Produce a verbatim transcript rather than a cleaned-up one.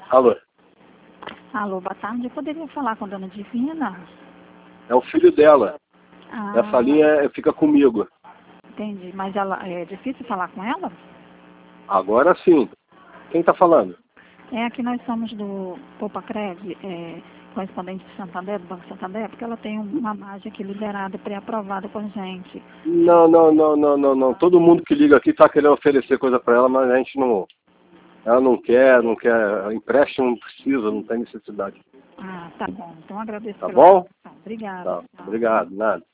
Alô? Alô, boa tarde. Eu poderia falar com a dona Divina? É o filho dela. Ah, Essa linha fica comigo. entendi. Mas ela, é difícil falar com ela? Agora sim. Quem está falando? É, aqui nós somos do Popacred, é, correspondente de Santander, do Banco Santander, porque ela tem uma margem aqui liberada, pré-aprovada com a gente. Não, não, não, não, não, não. Todo mundo que liga aqui está querendo oferecer coisa para ela, mas a gente não... Ela não quer, não quer. Empréstimo não precisa, não tem necessidade. Ah, tá bom. Então agradeço Tá pela bom? atenção. Obrigada. Tá. Tchau. Obrigado, nada.